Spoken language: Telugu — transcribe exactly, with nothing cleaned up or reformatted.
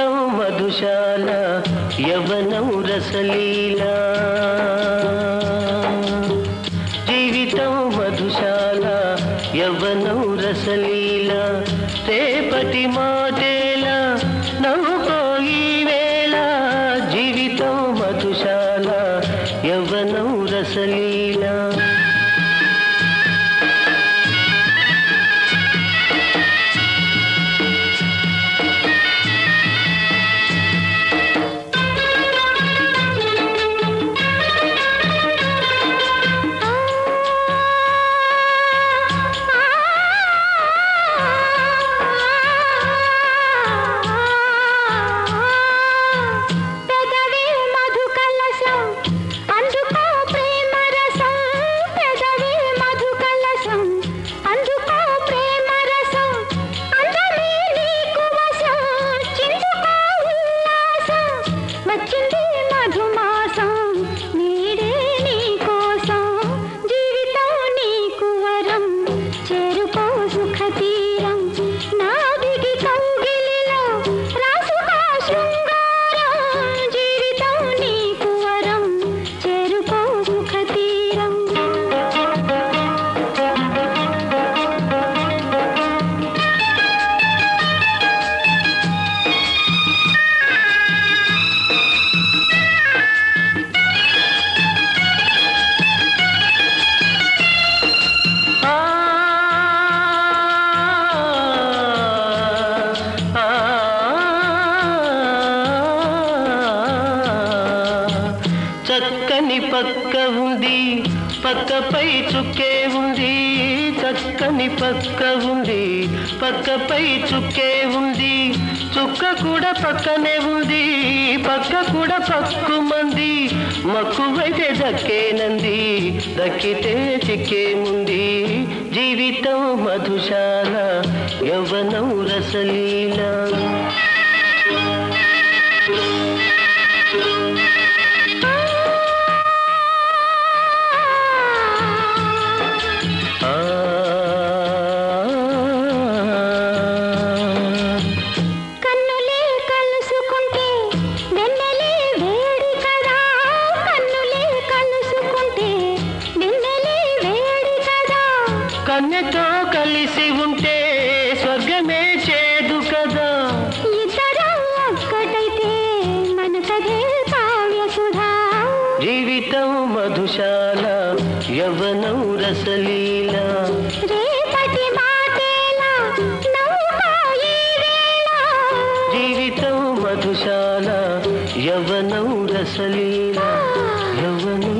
జీవితం మధుశాల యవ్వనం రసలీలా జీవితం మధుశాల యవ్వనం రసలీలా రేపటి మాటేలా నవ్వుకోయి వేళ జీవితం మధుశాల యవ్వనం రసలీలా చక్కని పక్క ఉంది పక్కపై చుక్కే ఉంది చక్కని పక్క ఉంది పక్కపై చుక్కే ఉంది చుక్క కూడా పక్కనే ఉంది పక్క కూడా పక్కుమంది మక్కువైతే దక్కేనంది దక్కితే చిక్కేముంది జీవితం మధుశాల యవ్వనం రసలీలా కన్నెతో కలిసి ఉంటే స్వర్గమే చేదు కదా ఇద్దరం ఒక్కటైతే మనకదే కావ్య సుధా జీవితం మధుశాల యవ్వనం రసలీలా రేపటి మాటేలా నవ్వుకోయి వేళ జీవితం మధుశాల యవ్వనం రసలీలా యవ్వనం